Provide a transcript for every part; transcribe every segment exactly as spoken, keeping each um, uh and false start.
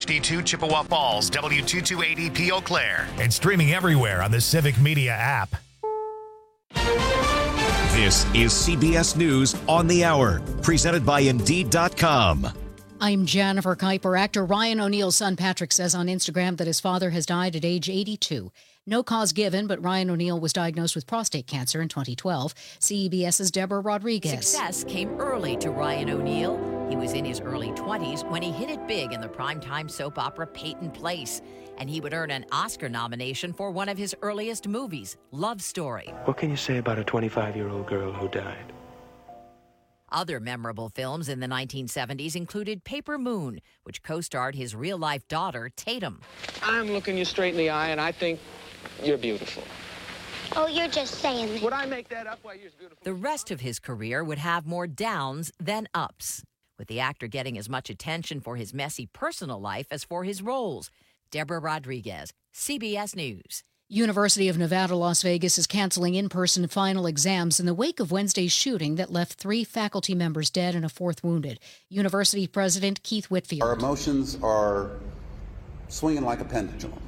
fifty-two Chippewa Falls, W two two eight zero P Eau Claire. And streaming everywhere on the Civic Media app. This is C B S News on the Hour, presented by Indeed dot com. I'm Jennifer Kuiper. Actor Ryan O'Neal's son Patrick says on Instagram that his father has died at age eighty-two. No cause given, but Ryan O'Neal was diagnosed with prostate cancer in twenty twelve. CBS's Deborah Rodriguez. Success came early to Ryan O'Neal. He was in his early twenties when he hit it big in the primetime soap opera Peyton Place. And he would earn an Oscar nomination for one of his earliest movies, Love Story. What can you say about a twenty-five-year-old girl who died? Other memorable films in the nineteen seventies included Paper Moon, which co-starred his real-life daughter, Tatum. I'm looking you straight in the eye, and I think you're beautiful. Oh, you're just saying that. Would I make that up while you're beautiful? The rest of his career would have more downs than ups, with the actor getting as much attention for his messy personal life as for his roles. Deborah Rodriguez, C B S News. University of Nevada, Las Vegas is canceling in-person final exams in the wake of Wednesday's shooting that left three faculty members dead and a fourth wounded. University President Keith Whitfield. Our emotions are swinging like a pendulum.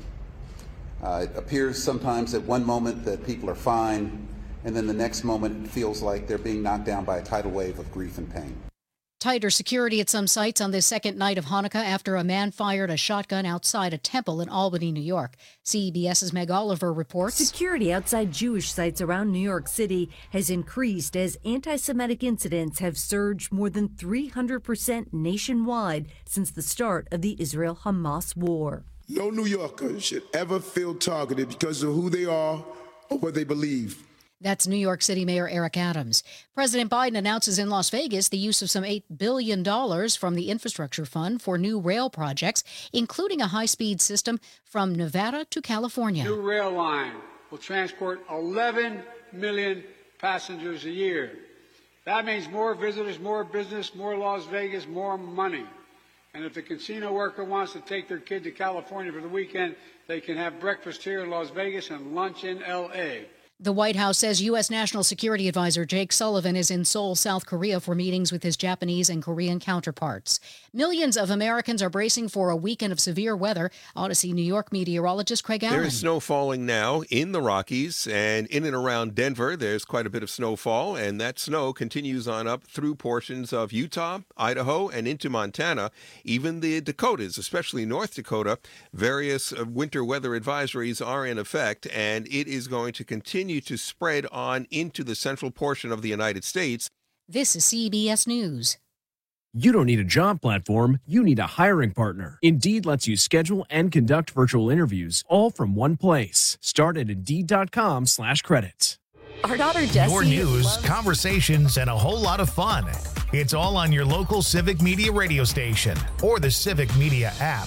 Uh, it appears sometimes at one moment that people are fine, and then the next moment it feels like they're being knocked down by a tidal wave of grief and pain. Tighter security at some sites on the second night of Hanukkah after a man fired a shotgun outside a temple in Albany, New York. CBS's Meg Oliver reports. Security outside Jewish sites around New York City has increased as anti-Semitic incidents have surged more than three hundred percent nationwide since the start of the Israel-Hamas war. No New Yorker should ever feel targeted because of who they are or what they believe. That's New York City Mayor Eric Adams. President Biden announces in Las Vegas the use of some eight billion dollars from the infrastructure fund for new rail projects, including a high-speed system from Nevada to California. New rail line will transport eleven million passengers a year. That means more visitors, more business, more Las Vegas, more money. And if the casino worker wants to take their kid to California for the weekend, they can have breakfast here in Las Vegas and lunch in L A The White House says U S. National Security Advisor Jake Sullivan is in Seoul, South Korea for meetings with his Japanese and Korean counterparts. Millions of Americans are bracing for a weekend of severe weather. Odyssey New York meteorologist Craig Allen. There is snow falling now in the Rockies, and in and around Denver there's quite a bit of snowfall, and that snow continues on up through portions of Utah, Idaho, and into Montana. Even the Dakotas, especially North Dakota, various winter weather advisories are in effect, and it is going to continue to spread on into the central portion of the United States. This is C B S News. You don't need a job platform, you need a hiring partner. Indeed lets you schedule and conduct virtual interviews all from one place. Start at Indeed.com slash credits. Our daughter Jessie. More news, loves- conversations, and a whole lot of fun. It's all on your local Civic Media radio station or the Civic Media app.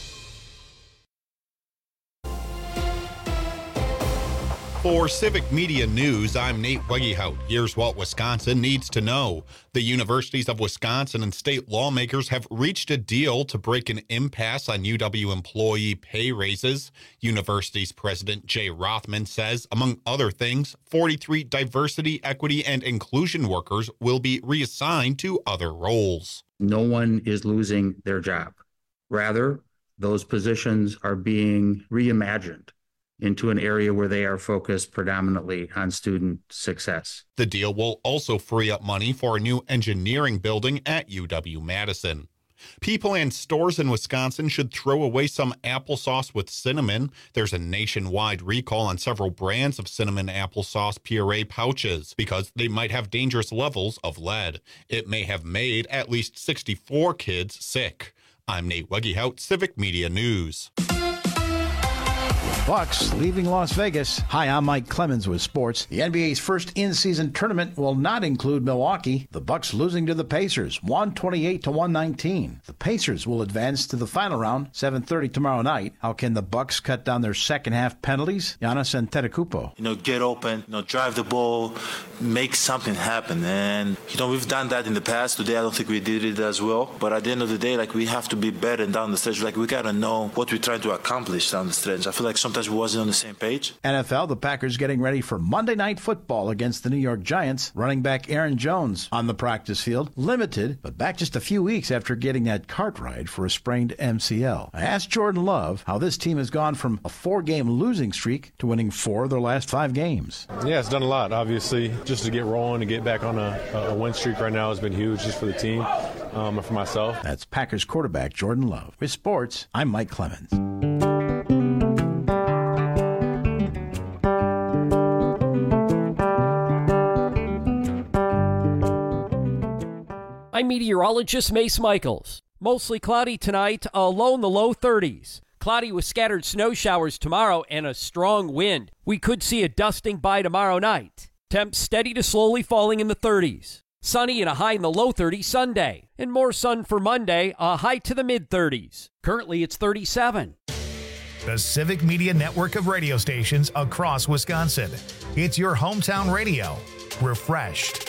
For Civic Media News, I'm Nate Wegehout. Here's what Wisconsin needs to know. The universities of Wisconsin and state lawmakers have reached a deal to break an impasse on U W employee pay raises. University's President Jay Rothman says, among other things, forty-three diversity, equity, and inclusion workers will be reassigned to other roles. No one is losing their job. Rather, those positions are being reimagined into an area where they are focused predominantly on student success. The deal will also free up money for a new engineering building at U W-Madison. People and stores in Wisconsin should throw away some applesauce with cinnamon. There's a nationwide recall on several brands of cinnamon applesauce puree pouches because they might have dangerous levels of lead. It may have made at least sixty-four kids sick. I'm Nate Wegehout, Civic Media News. Bucks leaving Las Vegas. Hi, I'm Mike Clemens with sports. The N B A's first in-season tournament will not include Milwaukee. The Bucks losing to the Pacers, one twenty-eight to one nineteen. The Pacers will advance to the final round, seven thirty tomorrow night. How can the Bucks cut down their second half penalties? Giannis Antetokounmpo. You know, get open, you know, drive the ball, make something happen. And, you know, we've done that in the past. Today, I don't think we did it as well. But at the end of the day, like, we have to be better down the stretch. Like, we got to know what we're trying to accomplish down the stretch. I feel like some sometimes we wasn't on the same page. N F L, the Packers getting ready for Monday Night Football against the New York Giants. Running back Aaron Jones on the practice field, limited, but back just a few weeks after getting that cart ride for a sprained M C L. I asked Jordan Love how this team has gone from a four-game losing streak to winning four of their last five games. Yeah, it's done a lot, obviously. Just to get rolling and get back on a, a win streak right now has been huge just for the team um, and for myself. That's Packers quarterback Jordan Love. With sports, I'm Mike Clemens. I'm meteorologist Mace Michaels. Mostly cloudy tonight, a low in the low thirties. Cloudy with scattered snow showers tomorrow and a strong wind. We could see a dusting by tomorrow night. Temps steady to slowly falling in the thirties. Sunny and a high in the low thirties Sunday. And more sun for Monday, a high to the mid-thirties. Currently, it's thirty-seven. The Civic Media network of radio stations across Wisconsin. It's your hometown radio. Refreshed.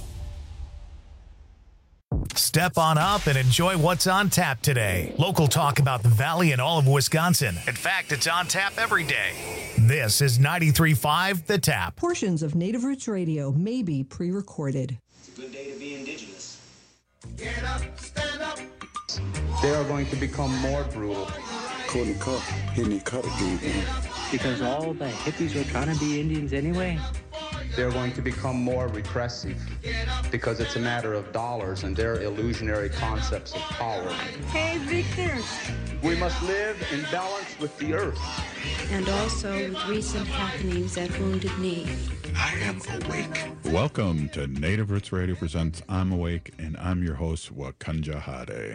Step on up and enjoy what's on tap today. Local talk about the Valley and all of Wisconsin. In fact, it's on tap every day. This is ninety-three point five The Tap. Portions of Native Roots Radio may be pre-recorded. It's a good day to be indigenous. Get up, stand up. They are going to become more brutal. Couldn't cut, hitting cut again. Because all the hippies were trying to be Indians anyway. They're going to become more repressive because it's a matter of dollars and their illusionary concepts of power. Hey, Victor. We must live in balance with the earth. And also with recent happenings at Wounded Knee. I am awake. Welcome to Native Roots Radio presents I'm Awake, and I'm your host, Wakanja Hade.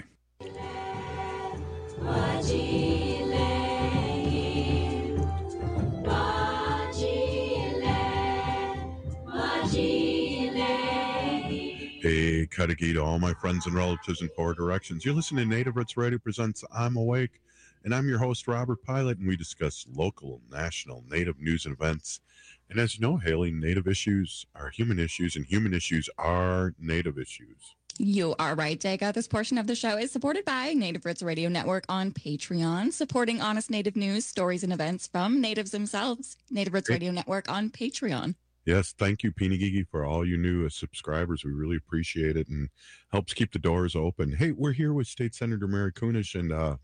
Hey, Kadagi to all my friends and relatives in four directions. You're listening to Native Roots Radio presents I'm Awake, and I'm your host, Robert Pilot, and we discuss local, national, Native news and events. And as you know, Haley, Native issues are human issues, and human issues are Native issues. You are right, Jacob. This portion of the show is supported by Native Roots Radio Network on Patreon, supporting honest Native news, stories, and events from Natives themselves. Native Roots Radio Network on Patreon. Yes, thank you, Pinagigi, for all you new uh, subscribers. We really appreciate it and helps keep the doors open. Hey, we're here with State Senator Mary Kunesh, and uh,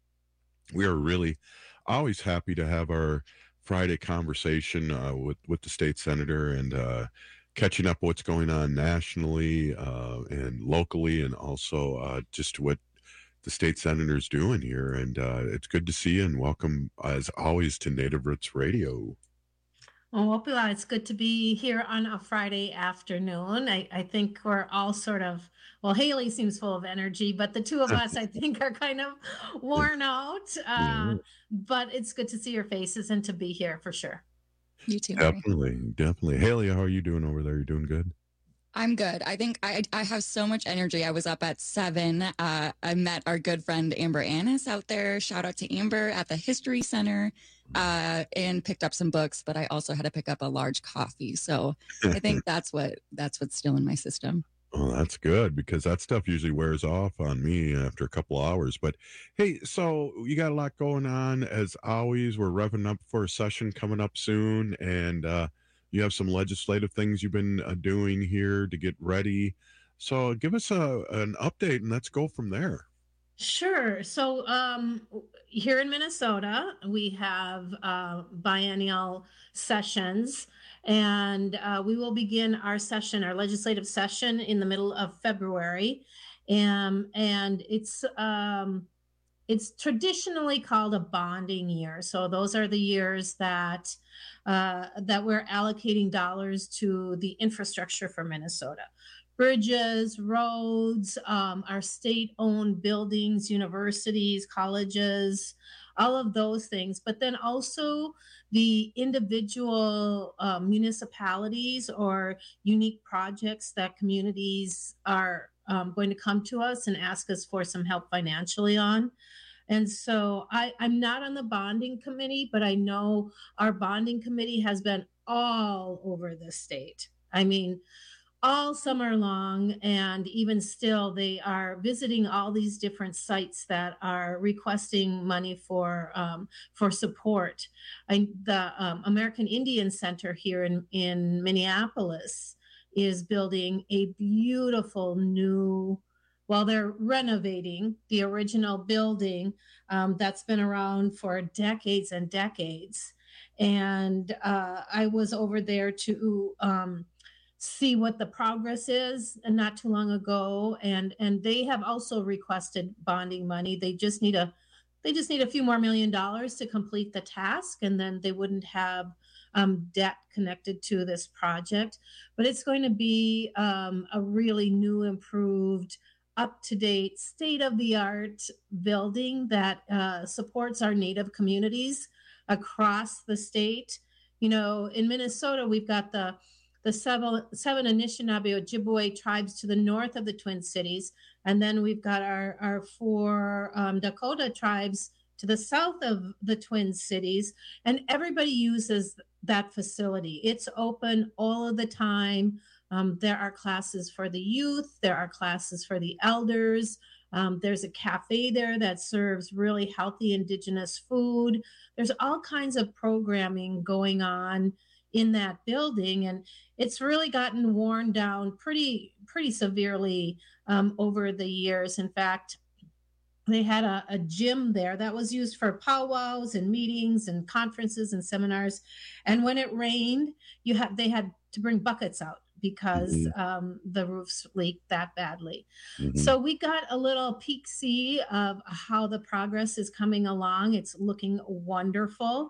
we are really always happy to have our Friday conversation uh, with, with the state senator and uh, catching up what's going on nationally uh, and locally, and also uh, just what the state senator's doing here. And uh, it's good to see you, and welcome, as always, to Native Roots Radio. Well, Wopila, it's good to be here on a Friday afternoon. I, I think we're all sort of, well, Haley seems full of energy, but the two of us, I think, are kind of worn out. Uh, yeah. But it's good to see your faces and to be here for sure. You too. Definitely, Mary. Definitely. Haley, how are you doing over there? You doing good? I'm good. I think I I have so much energy. I was up at seven. Uh, I met our good friend Amber Annis out there. Shout out to Amber at the History Center, uh, and picked up some books. But I also had to pick up a large coffee. So I think that's what that's what's still in my system. Well, that's good, because that stuff usually wears off on me after a couple hours. But hey, so you got a lot going on as always. We're revving up for a session coming up soon, and uh, you have some legislative things you've been uh, doing here to get ready. So give us a, an update, and let's go from there. Sure. So um, here in Minnesota, we have uh, biennial sessions, and uh, we will begin our session, our legislative session, in the middle of February. Um, and it's um, it's traditionally called a bonding year. So those are the years that uh, that we're allocating dollars to the infrastructure for Minnesota. Bridges, roads, um, our state-owned buildings, universities, colleges, all of those things. But then also the individual uh, municipalities or unique projects that communities are um, going to come to us and ask us for some help financially on. And so I, I'm not on the bonding committee, but I know our bonding committee has been all over the state. I mean, all summer long, and even still, they are visiting all these different sites that are requesting money for um, for support. I, the um, American Indian Center here in, in Minneapolis is building a beautiful new, well, they're renovating the original building um, that's been around for decades and decades. And uh, I was over there to um, see what the progress is and not too long ago, and and they have also requested bonding money. They just need a they just need a few more million dollars to complete the task, and then they wouldn't have um, debt connected to this project. But it's going to be um, a really new, improved, up-to-date, state-of-the-art building that uh, supports our Native communities across the state. You know, in Minnesota, we've got the the seven, seven Anishinaabe Ojibwe tribes to the north of the Twin Cities. And then we've got our, our four um, Dakota tribes to the south of the Twin Cities. And everybody uses that facility. It's open all of the time. Um, there are classes for the youth. There are classes for the elders. Um, there's a cafe there that serves really healthy indigenous food. There's all kinds of programming going on in that building, and it's really gotten worn down pretty pretty severely um, over the years. In fact, they had a, a gym there that was used for powwows and meetings and conferences and seminars, and when it rained, you had they had to bring buckets out because mm-hmm. um, the roofs leaked that badly. Mm-hmm. So we got a little peek-see of how the progress is coming along. It's looking wonderful.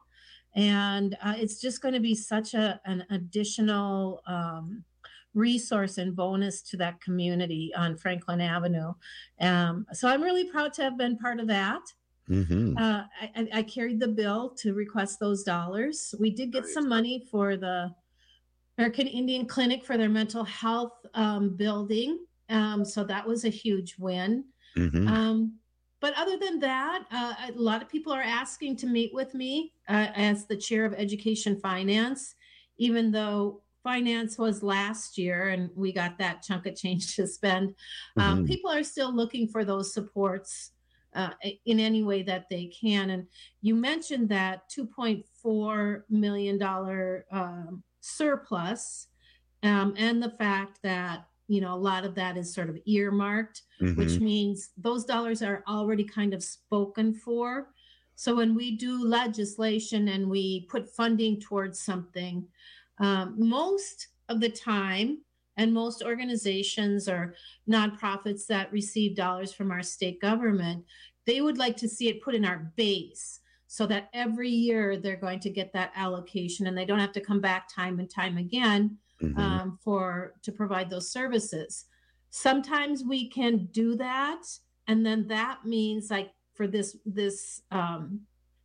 And uh, it's just going to be such a, an additional um, resource and bonus to that community on Franklin Avenue. Um, so I'm really proud to have been part of that. Mm-hmm. Uh, I, I carried the bill to request those dollars. We did get some money for the American Indian Clinic for their mental health um, building. Um, so that was a huge win. Mm-hmm. Um, But other than that, uh, a lot of people are asking to meet with me uh, as the chair of education finance, even though finance was last year and we got that chunk of change to spend. Um, mm-hmm. People are still looking for those supports uh, in any way that they can. And you mentioned that two point four million dollars um, surplus um, and the fact that you know, a lot of that is sort of earmarked, mm-hmm. which means those dollars are already kind of spoken for. So when we do legislation and we put funding towards something, um, most of the time, and most organizations or nonprofits that receive dollars from our state government, they would like to see it put in our base so that every year they're going to get that allocation and they don't have to come back time and time again. Mm-hmm. Um, for to provide those services. Sometimes we can do that, and then that means like for this this um,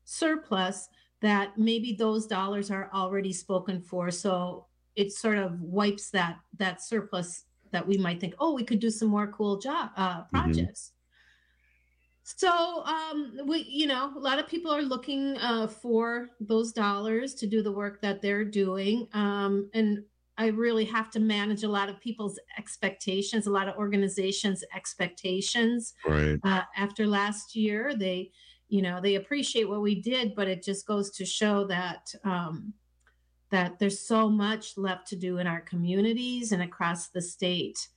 surplus that maybe those dollars are already spoken for, so it sort of wipes that that surplus that we might think, oh, we could do some more cool job uh, projects. Mm-hmm. So um, we, you know, a lot of people are looking uh, for those dollars to do the work that they're doing, um, and I really have to manage a lot of people's expectations, a lot of organizations' expectations. Right. Uh, after last year, they, you know, they appreciate what we did, but it just goes to show that um, that there's so much left to do in our communities and across the state.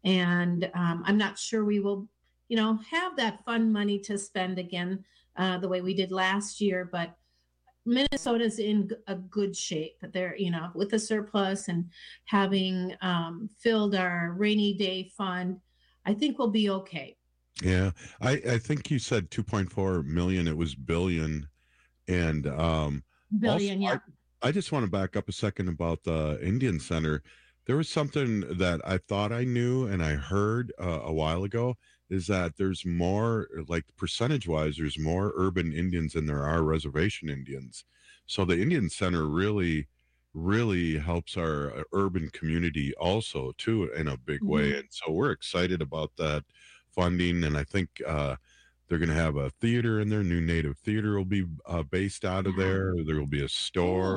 And um, I'm not sure we will, you know, have that fund money to spend again uh, the way we did last year, but Minnesota's in a good shape. They're, you know, with the surplus and having um, filled our rainy day fund, I think we'll be okay. Yeah, I, I think you said two point four million. It was billion. And um, billion, also, yeah. I, I just want to back up a second about the Indian Center. There was something that I thought I knew and I heard uh, a while ago, is that there's more, like percentage wise, there's more urban Indians than there are reservation Indians. So the Indian Center really, really helps our urban community also too in a big mm-hmm. way. And so we're excited about that funding. And I think uh, they're going to have a theater in there. New Native Theater will be uh, based out of there. There will be a store.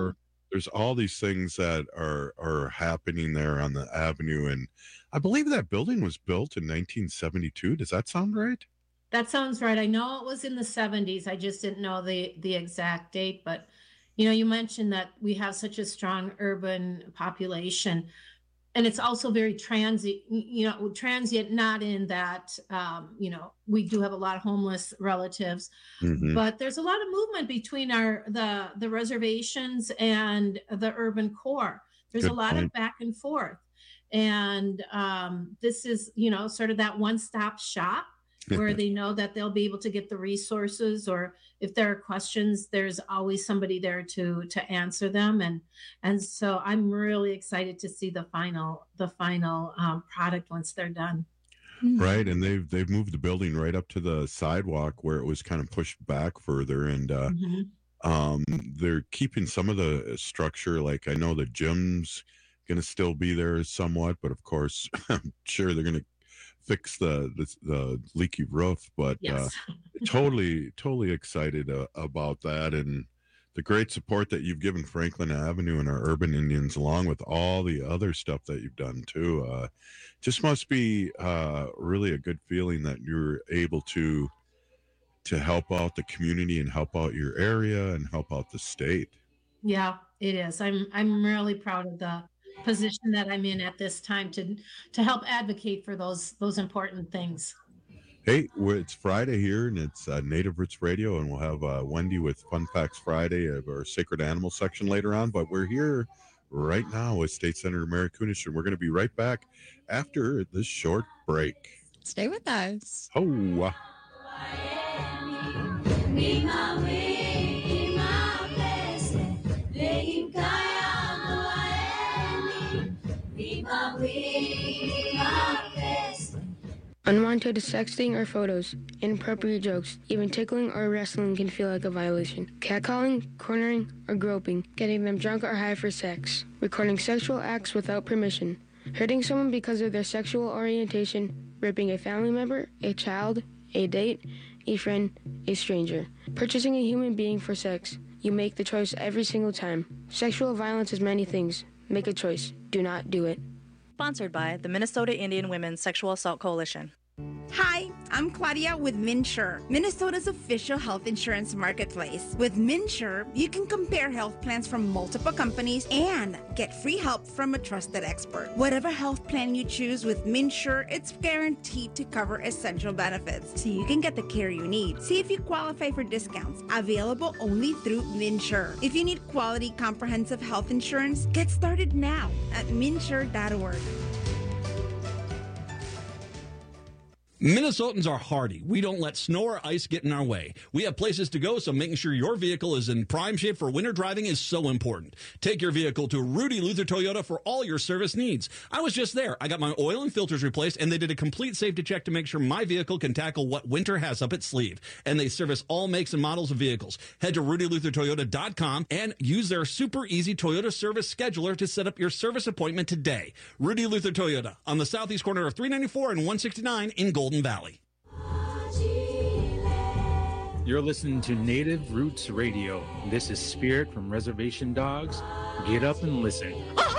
there's all these things that are are happening there on the avenue, and I believe that building was built in nineteen seventy-two. Does that sound right? That sounds right. I know it was in the seventies. I just didn't know the the exact date, but you know, you mentioned that we have such a strong urban population, and it's also very transient, you know, transient, not in that, um, you know, we do have a lot of homeless relatives, Mhm. but there's a lot of movement between our, the, the reservations and the urban core. There's a Good lot of point. back and forth. And um, this is, you know, sort of that one-stop shop where they know that they'll be able to get the resources, or if there are questions, there's always somebody there to to answer them. And and so I'm really excited to see the final the final um, product once they're done. Right, and they've they've moved the building right up to the sidewalk where it was kind of pushed back further, and uh, Mhm. um, they're keeping some of the structure. Like I know the gym's going to still be there somewhat, but of course, I'm sure they're going to fix the, the the leaky roof. But uh, Yes. totally totally excited uh, about that, and the great support that you've given Franklin Avenue and our urban Indians, along with all the other stuff that you've done too. Uh, just must be uh, really a good feeling that you're able to to help out the community and help out your area and help out the state. Yeah, it is. I'm I'm really proud of the position that I'm in at this time to to help advocate for those those important things. Hey, we're- it's Friday here, and it's uh, Native Roots Radio, and we'll have uh, Wendy with Fun Facts Friday of our Sacred Animal section later on. But we're here right now with State Senator Mary Kunesh, and we're going to be right back after this short break. Stay with us. Oh, uh, Unwanted sexting or photos, inappropriate jokes, even tickling or wrestling can feel like a violation. Catcalling, cornering, or groping, getting them drunk or high for sex, recording sexual acts without permission, hurting someone because of their sexual orientation, raping a family member, a child, a date, a friend, a stranger, purchasing a human being for sex. You make the choice every single time. Sexual violence is many things. Make a choice. Do not do it. Sponsored by the Minnesota Indian Women's Sexual Assault Coalition. Hi, I'm Claudia with MinSure, Minnesota's official health insurance marketplace. With MinSure, you can compare health plans from multiple companies and get free help from a trusted expert. Whatever health plan you choose with MinSure, it's guaranteed to cover essential benefits, so you can get the care you need. See if you qualify for discounts, available only through MinSure. If you need quality, comprehensive health insurance, get started now at minsure dot org. Minnesotans are hardy. We don't let snow or ice get in our way. We have places to go, so making sure your vehicle is in prime shape for winter driving is so important. Take your vehicle to Rudy Luther Toyota for all your service needs. I was just there. I got my oil and filters replaced, and they did a complete safety check to make sure my vehicle can tackle what winter has up its sleeve. And they service all makes and models of vehicles. Head to rudy luther toyota dot com and use their super easy Toyota service scheduler to set up your service appointment today. Rudy Luther Toyota on the southeast corner of three ninety-four and one sixty-nine in Golden Valley. You're listening to Native Roots Radio. This is Spirit from Reservation Dogs. Get up and listen.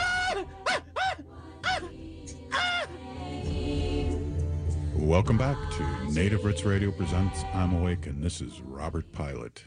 welcome back to Native Roots Radio presents I'm Awake, and this is Robert Pilot.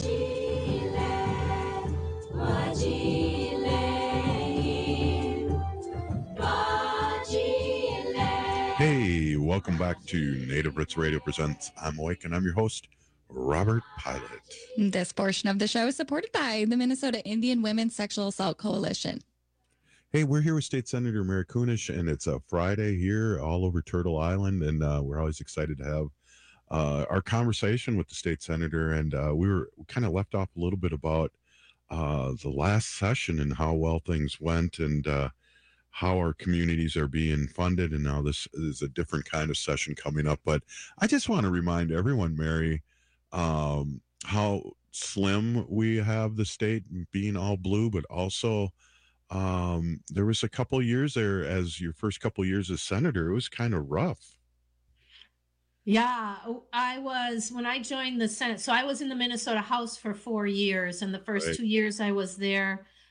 Hey, welcome back to Native Roots Radio presents I'm Awake, and I'm your host, Robert Pilot. This portion of the show is supported by the Minnesota Indian Women's Sexual Assault Coalition. Hey, we're here with State Senator Mary Kunesh, and it's a Friday here all over Turtle Island, and uh, we're always excited to have uh, our conversation with the state senator. And uh, we were kind of left off a little bit about uh, the last session and how well things went, and uh, how our communities are being funded, and now this is a different kind of session coming up. But I just want to remind everyone, Mary, um, how slim we have the state being all blue, but also um, there was a couple of years there as your first couple of years as senator, it was kind of rough. Yeah, I was, when I joined the Senate, so I was in the Minnesota House for four years, and the first Right. two years I was there,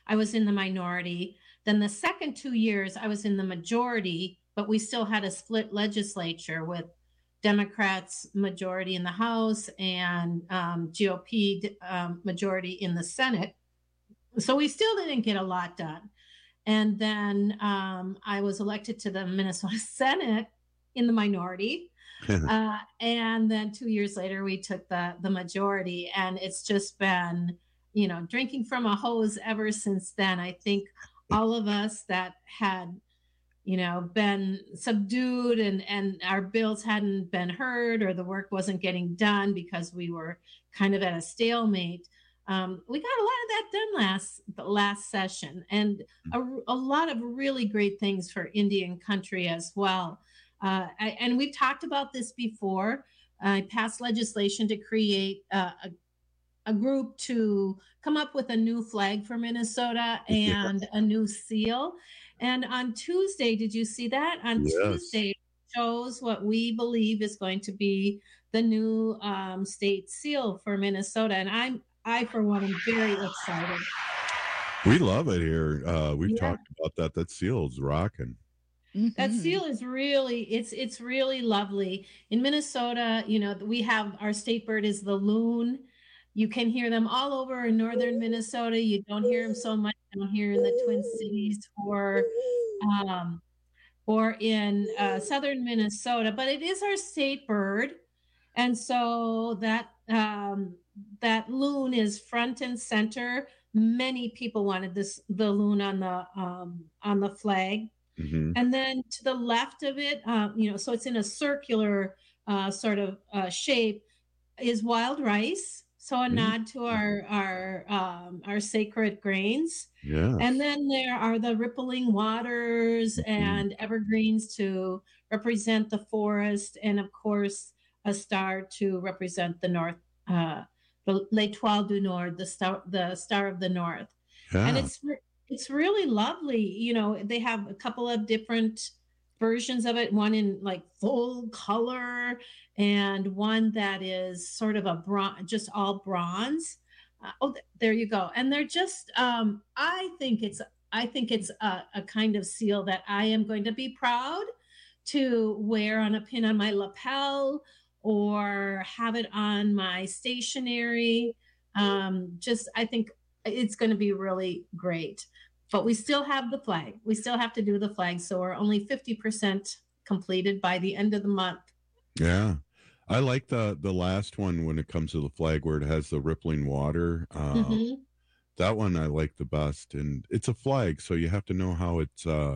I was in the minority. Then the second two years, I was in the majority, but we still had a split legislature with Democrats majority in the House and um, G O P um, majority in the Senate. So we still didn't get a lot done. And then um, I was elected to the Minnesota Senate in the minority. uh, and then two years later, we took the, the majority. And it's just been, you know, drinking from a hose ever since then. I think all of us that had, you know, been subdued and, and our bills hadn't been heard or the work wasn't getting done because we were kind of at a stalemate. Um, we got a lot of that done last the last session, and a, a lot of really great things for Indian country as well. Uh, I, and we've talked about this before. I passed legislation to create uh, a, a group to come up with a new flag for Minnesota and a new seal. And on Tuesday, did you see that? On yes. Tuesday, it shows what we believe is going to be the new um, state seal for Minnesota. And I'm I, for one, am very excited. We love it here. Uh, we've yeah. talked about that. That seal's rocking. Mm-hmm. That seal is really, it's it's really lovely. In Minnesota, you know, we have, our state bird is the loon. You can hear them all over in northern Minnesota. You don't hear them so much down here in the Twin Cities or, um, or in uh, southern Minnesota. But it is our state bird. And so that um, that loon is front and center. Many people wanted this the loon on the um, on the flag, mm-hmm. and then to the left of it, uh, you know, so it's in a circular uh, sort of uh, shape, is wild rice. So a mm-hmm. nod to our our um, our sacred grains. Yeah. And then there are the rippling waters mm-hmm. and evergreens to represent the forest, and of course a star to represent the north. Uh, the L'Étoile du Nord, the star, the star of the north, yeah. and it's it's really lovely. You know, they have a couple of different versions of it. One in like full color, and one that is sort of a bronze, just all bronze. Uh, oh, th- there you go. And they're just, um, I think it's, I think it's a, a kind of seal that I am going to be proud to wear on a pin on my lapel, or have it on my stationery. Um, just, I think it's going to be really great. But we still have the flag. We still have to do the flag. So we're only fifty percent completed by the end of the month. Yeah. I like the, the last one when it comes to the flag where it has the rippling water. Uh, mm-hmm. That one I like the best. And it's a flag, so you have to know how it's... Uh,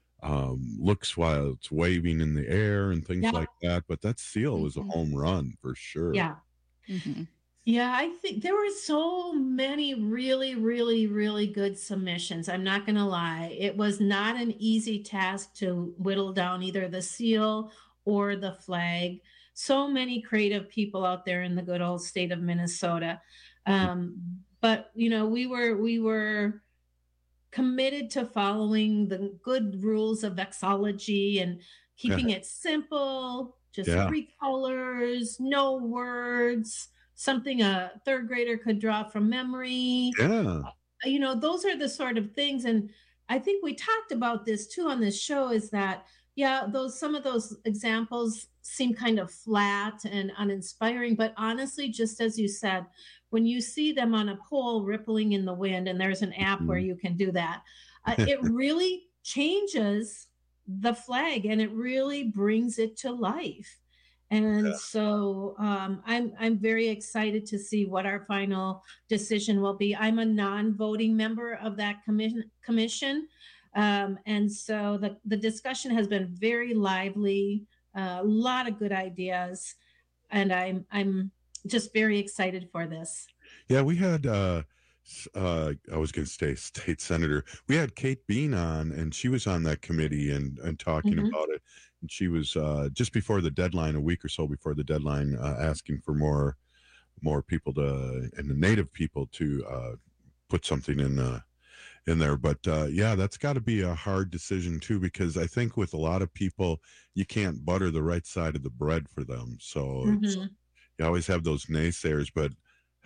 um looks while it's waving in the air and things yeah. like that, but that seal mm-hmm. was a home run for sure. Yeah. Mm-hmm. Yeah, I think there were so many really, really, really good submissions. I'm not going to lie. It was not an easy task to whittle down either the seal or the flag. So many creative people out there in the good old state of Minnesota. Um, but, you know, we were, we were, committed to following the good rules of vexillology and keeping it simple, just yeah. three colors, no words, something a third grader could draw from memory. Yeah. You know, those are the sort of things. And I think we talked about this too on this show, is that, yeah, those, some of those examples seem kind of flat and uninspiring, but honestly, just as you said, when you see them on a pole rippling in the wind, and there's an app where you can do that, uh, it really changes the flag and it really brings it to life. And yeah. so um, I'm I'm very excited to see what our final decision will be. I'm a non-voting member of that commission, commission. Um, and so the, the discussion has been very lively, uh, a lot of good ideas, and I'm I'm just very excited for this. Yeah, we had, uh, uh, I was going to say state senator. We had Kate Bean on, and she was on that committee and, and talking mm-hmm. about it. And she was uh, just before the deadline, a week or so before the deadline, uh, asking for more more people to, and the Native people to uh, put something in uh, in there. But uh, yeah, that's got to be a hard decision too, because I think with a lot of people, you can't butter the right side of the bread for them. So mm-hmm. it's, you always have those naysayers, but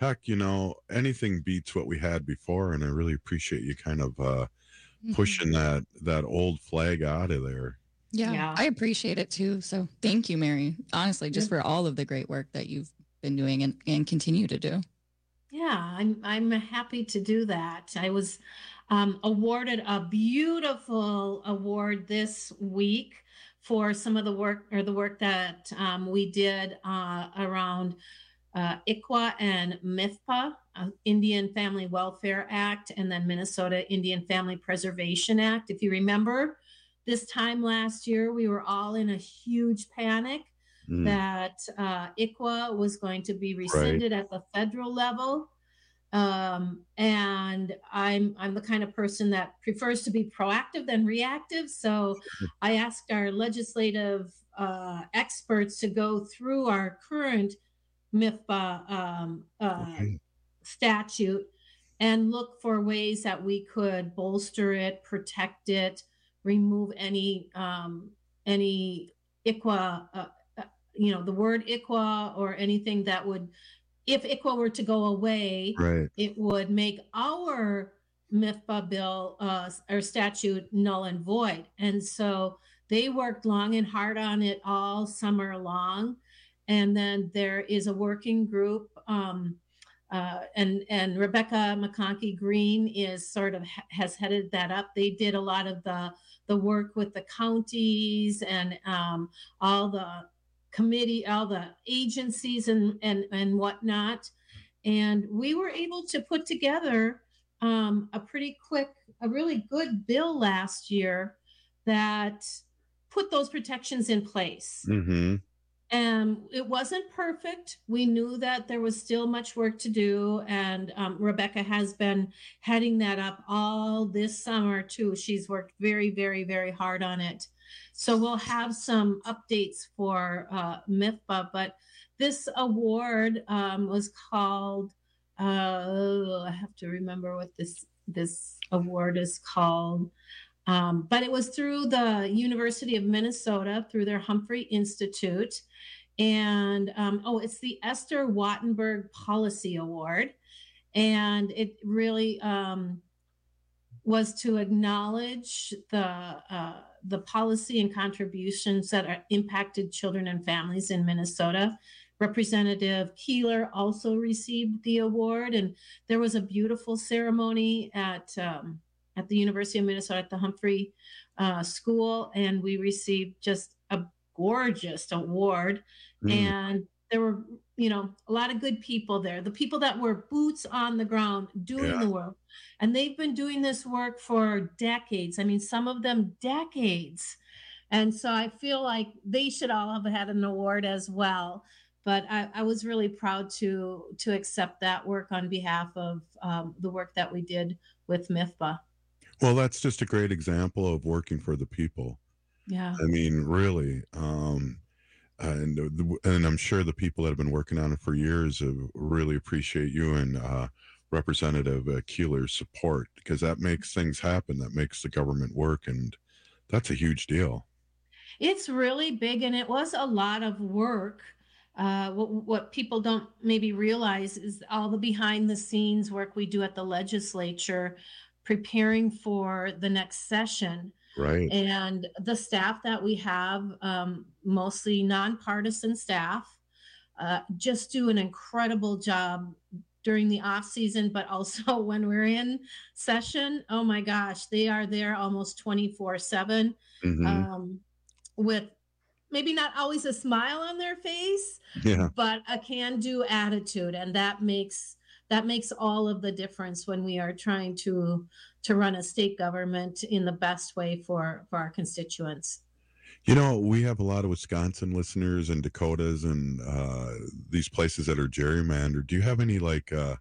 heck, you know, anything beats what we had before. And I really appreciate you kind of uh, Mhm. pushing that, that old flag out of there. Yeah, Yeah. I appreciate it too. So thank you, Mary. Honestly, just for all of the great work that you've been doing and, and continue to do. Yeah, I'm I'm happy to do that. I was um, awarded a beautiful award this week for some of the work or the work that um, we did uh, around uh, I C W A and M I F P A, uh, Indian Family Welfare Act, and then Minnesota Indian Family Preservation Act. If you remember, this time last year, we were all in a huge panic Mm. that uh, I C W A was going to be rescinded at the federal level. Um, and I'm I'm the kind of person that prefers to be proactive than reactive. So I asked our legislative uh, experts to go through our current M I F P A um, uh, Okay. statute and look for ways that we could bolster it, protect it, remove any um, any I C W A, uh, uh, you know, the word I C W A or anything that would, if I C W A were to go away, Right. it would make our M I F P A bill uh, or statute null and void. And so they worked long and hard on it all summer long. And then there is a working group, um, uh, and and Rebecca McConkey Green is sort of has headed that up. They did a lot of the the work with the counties and um, all the committee, all the agencies and and and whatnot. And we were able to put together um, a pretty quick, a really good bill last year that put those protections in place. Mm-hmm. And it wasn't perfect. We knew that there was still much work to do. And um, Rebecca has been heading that up all this summer, too. She's worked very, very, very hard on it. So we'll have some updates for uh, M I F P A. But this award um, was called, uh, I have to remember what this, this award is called. Um, but it was through the University of Minnesota, through their Humphrey Institute. And, um, oh, it's the Esther Wattenberg Policy Award. And it really um, was to acknowledge the, uh, the policy and contributions that are impacted children and families in Minnesota. Representative Keeler also received the award. And there was a beautiful ceremony at um, at the University of Minnesota at the Humphrey uh, School, and we received just a gorgeous award. Mm. And there were, you know, a lot of good people there, the people that were boots on the ground doing Yeah. the work. And they've been doing this work for decades. I mean, some of them decades. And so I feel like they should all have had an award as well. But I, I was really proud to to accept that work on behalf of um, the work that we did with M I F P A. Well, that's just a great example of working for the people. Yeah. I mean, really. Um, and the, and I'm sure the people that have been working on it for years have really appreciate you and uh, Representative uh, Keeler's support, because that makes things happen. That makes the government work. And that's a huge deal. It's really big, and it was a lot of work. Uh, what, what people don't maybe realize is all the behind the scenes work we do at the legislature, preparing for the next session. Right. And the staff that we have, um, mostly nonpartisan staff, uh, just do an incredible job during the off season, but also when we're in session. Oh my gosh, they are there almost twenty-four seven Mhm. um, with maybe not always a smile on their face, Yeah. but a can-do attitude. And that makes that makes all of the difference when we are trying to to run a state government in the best way for for our constituents. You know, we have a lot of Wisconsin listeners and Dakotas and uh, these places that are gerrymandered. Do you have any like uh,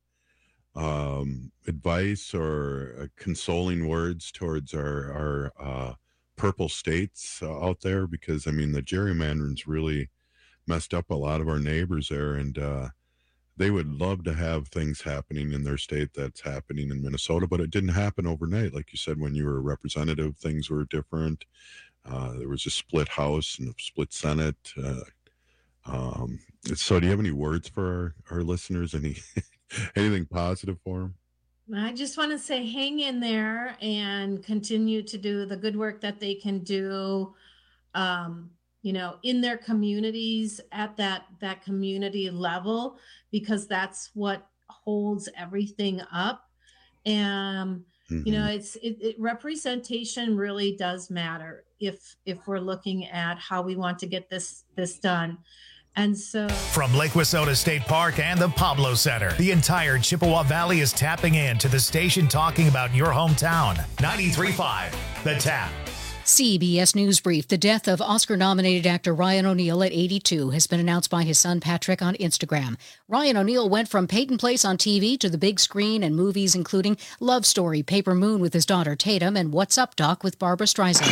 um, advice or uh, consoling words towards our our uh, purple states uh, out there? Because I mean, the gerrymandering's really messed up a lot of our neighbors there, and uh, they would love to have things happening in their state that's happening in Minnesota, but it didn't happen overnight. Like you said, when you were a representative, things were different. Uh, there was a split House and a split Senate. Uh, um, so do you have any words for our, our listeners? Any Anything positive for them? I just want to say hang in there and continue to do the good work that they can do, um, you know, in their communities at that, that community level, because that's what holds everything up. And, mm-hmm. you know, it's it, it representation really does matter if if we're looking at how we want to get this this done. And so from Lake Wissota State Park and the Pablo Center, the entire Chippewa Valley is tapping in to the station talking about your hometown. ninety-three point five The Tap. C B S News Brief. The death of Oscar-nominated actor Ryan O'Neal at eighty-two has been announced by his son Patrick on Instagram. Ryan O'Neal went from Peyton Place on T V to the big screen and movies including Love Story, Paper Moon with his daughter Tatum, and What's Up, Doc with Barbara Streisand.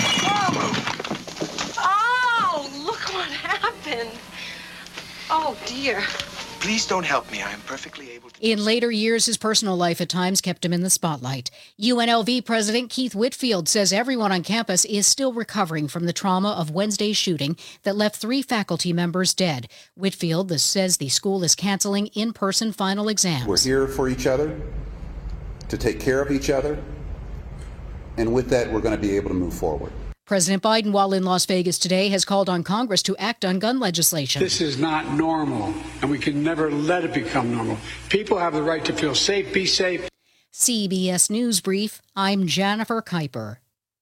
Oh, look what happened. Oh, dear. Please don't help me. I am perfectly able to... In later years, his personal life at times kept him in the spotlight. U N L V President Keith Whitfield says everyone on campus is still recovering from the trauma of Wednesday's shooting that left three faculty members dead. Whitfield says the school is canceling in-person final exams. We're here for each other, to take care of each other, and with that, we're going to be able to move forward. President Biden, while in Las Vegas today, has called on Congress to act on gun legislation. This is not normal, and we can never let it become normal. People have the right to feel safe, be safe. C B S News Brief, I'm Jennifer Kuiper.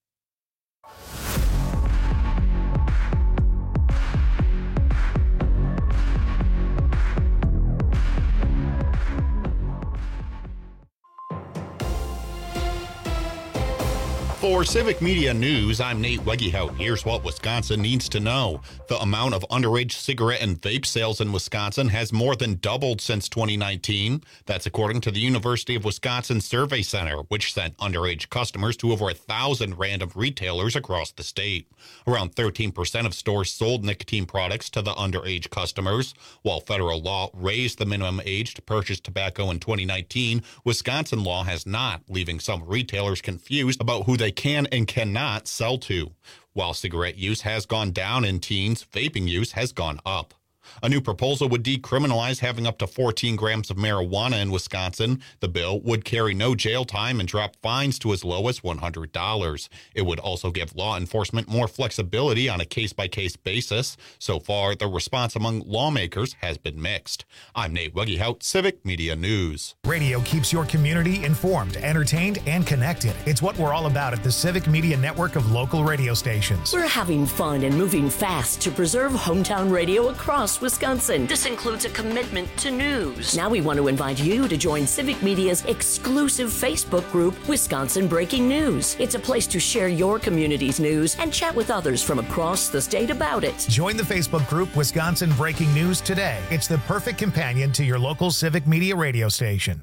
For Civic Media News, I'm Nate Wegehout. Here's what Wisconsin needs to know. The amount of underage cigarette and vape sales in Wisconsin has more than doubled since twenty nineteen. That's according to the University of Wisconsin Survey Center, which sent underage customers to over a thousand random retailers across the state. Around thirteen percent of stores sold nicotine products to the underage customers. While federal law raised the minimum age to purchase tobacco in twenty nineteen, Wisconsin law has not, leaving some retailers confused about who they can and cannot sell to. While cigarette use has gone down in teens, vaping use has gone up. A new proposal would decriminalize having up to fourteen grams of marijuana in Wisconsin. The bill would carry no jail time and drop fines to as low as one hundred dollars. It would also give law enforcement more flexibility on a case-by-case basis. So far, the response among lawmakers has been mixed. I'm Nate Wegehout, Civic Media News. Radio keeps your community informed, entertained, and connected. It's what we're all about at the Civic Media Network of local radio stations. We're having fun and moving fast to preserve hometown radio across Wisconsin. This includes a commitment to news. Now we want to invite you to join Civic Media's exclusive Facebook group, Wisconsin Breaking News. It's a place to share your community's news and chat with others from across the state about it. Join the Facebook group Wisconsin Breaking News today. It's the perfect companion to your local Civic Media radio station.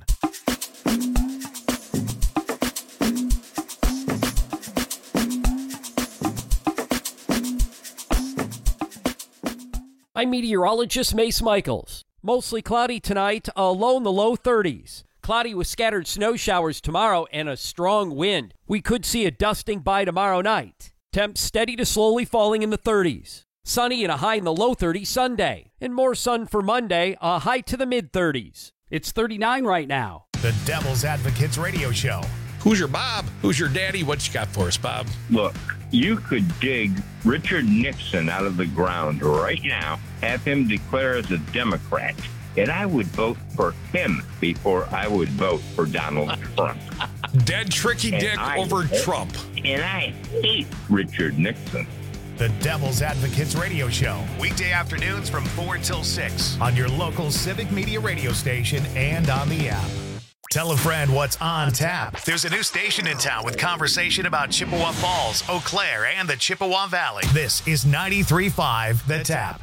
I'm meteorologist Mace Michaels. Mostly cloudy tonight, a low in the low thirties. Cloudy with scattered snow showers tomorrow and a strong wind. We could see a dusting by tomorrow night. Temps steady to slowly falling in the thirties. Sunny and a high in the low thirties Sunday. And more sun for Monday, a high to the mid thirties. It's thirty-nine right now. The Devil's Advocates Radio Show. Who's your Bob? Who's your daddy? What you got for us, Bob? Look, you could dig Richard Nixon out of the ground right now, have him declare as a Democrat, and I would vote for him before I would vote for Donald Trump. Dead tricky And dick I over hate- Trump. And I hate Richard Nixon. The Devil's Advocates Radio Show. Weekday afternoons from four till six on your local Civic Media radio station and on the app. Tell a friend what's on tap. There's a new station in town with conversation about Chippewa Falls, Eau Claire, and the Chippewa Valley. This is ninety-three point five The Tap.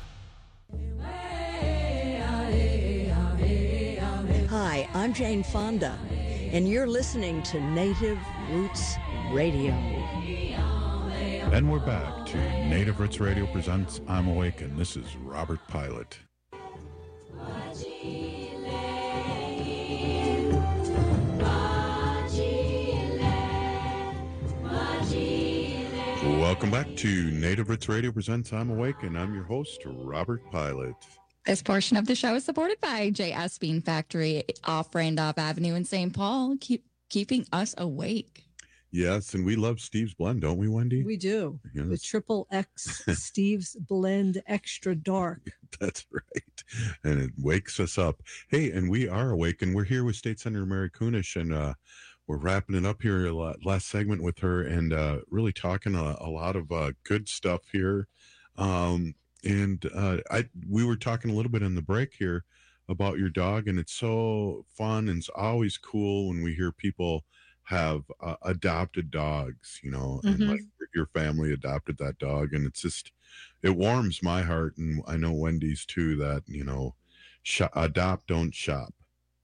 Hi, I'm Jane Fonda, and you're listening to Native Roots Radio. And we're back to Native Roots Radio presents I'm Awake, and this is Robert Pilot. Welcome back to Native Roots Radio presents I'm Awake, and I'm your host, Robert Pilot. This portion of the show is supported by J S Bean Factory off Randolph Avenue in Saint Paul, keep keeping us awake. Yes, and we love Steve's Blend, don't we, Wendy? We do. Yes. The Triple X Steve's Blend Extra Dark. That's right. And it wakes us up. Hey, and we are awake, and we're here with State Senator Mary Kunesh, and uh, we're wrapping it up here, last segment with her, and uh, really talking a, a lot of uh, good stuff here. Um, and uh, I we were talking a little bit in the break here about your dog, and it's so fun, and it's always cool when we hear people have uh, adopted dogs, you know, and Mm-hmm. like your family adopted that dog, and it's just, it warms my heart, and I know Wendy's too, that, you know, sh- adopt, don't shop.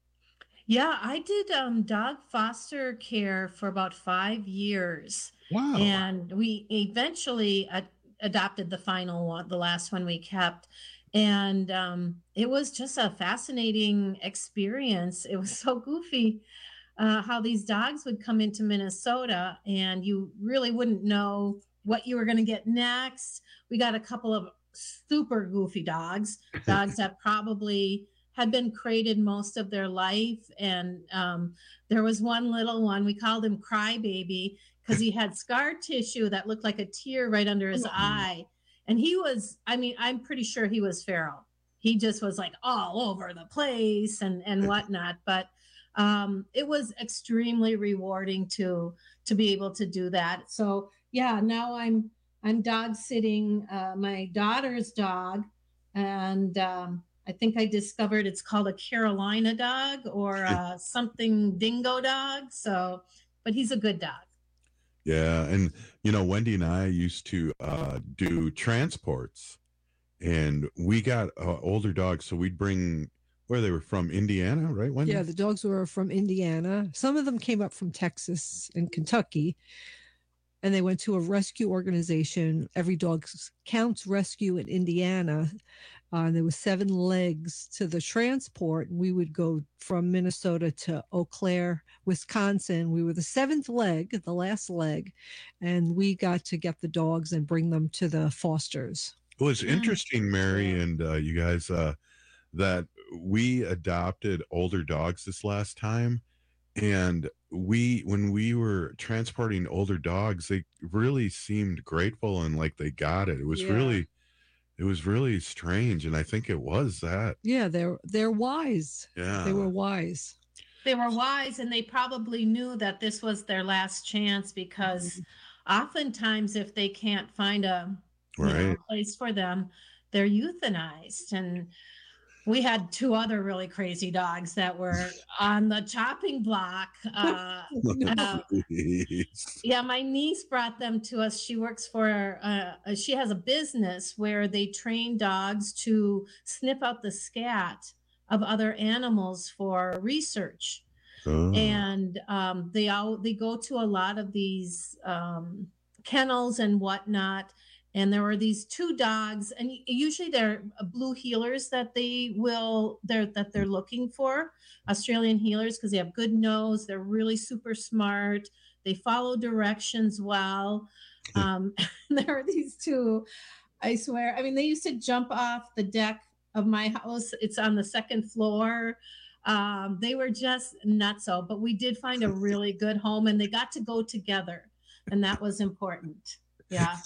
Yeah, I did um, dog foster care for about five years. Wow. And we eventually ad- adopted the final one, the last one we kept. And um, it was just a fascinating experience. It was so goofy uh, how these dogs would come into Minnesota, and you really wouldn't know what you were going to get next. We got a couple of super goofy dogs, dogs that probably had been crated most of their life. And um, there was one little one, we called him Crybaby, because he had scar tissue that looked like a tear right under his eye. And he was, I mean, I'm pretty sure he was feral. He just was like all over the place and, and whatnot. But um, it was extremely rewarding to to be able to do that. So yeah, now I'm I'm dog sitting uh, my daughter's dog, and um, I think I discovered it's called a Carolina dog or uh, something dingo dog. So, but he's a good dog. Yeah, and you know, Wendy and I used to uh, do transports, and we got uh, older dogs, so we'd bring where they were from, Indiana, right, Wendy? Yeah, the dogs were from Indiana. Some of them came up from Texas and Kentucky, and they went to a rescue organization, Every Dog Counts Rescue in Indiana. Uh, and there was seven legs to the transport, and we would go from Minnesota to Eau Claire, Wisconsin. We were the seventh leg, the last leg, and we got to get the dogs and bring them to the fosters. It was interesting, Mary, and uh, you guys, uh, that we adopted older dogs this last time, and we, when we were transporting older dogs, they really seemed grateful and like they got it. It was Yeah. really, it was really strange, and I think it was that. Yeah, they're they're wise. Yeah. They were wise. They were wise, and they probably knew that this was their last chance, because oftentimes if they can't find a, you know, Right. place for them, they're euthanized. And we had two other really crazy dogs that were on the chopping block. Uh, uh, yeah, my niece brought them to us. She works for, uh, she has a business where they train dogs to sniff out the scat of other animals for research. Oh. And um, they all they go to a lot of these um, kennels and whatnot. And there were these two dogs, and usually they're blue heelers that they will they're that they're looking for, Australian heelers, because they have good nose. They're really super smart. They follow directions well. Um, there are these two, I swear. I mean, they used to jump off the deck of my house. It's on the second floor. Um, they were just nutso, but we did find a really good home, and they got to go together, and that was important. Yeah.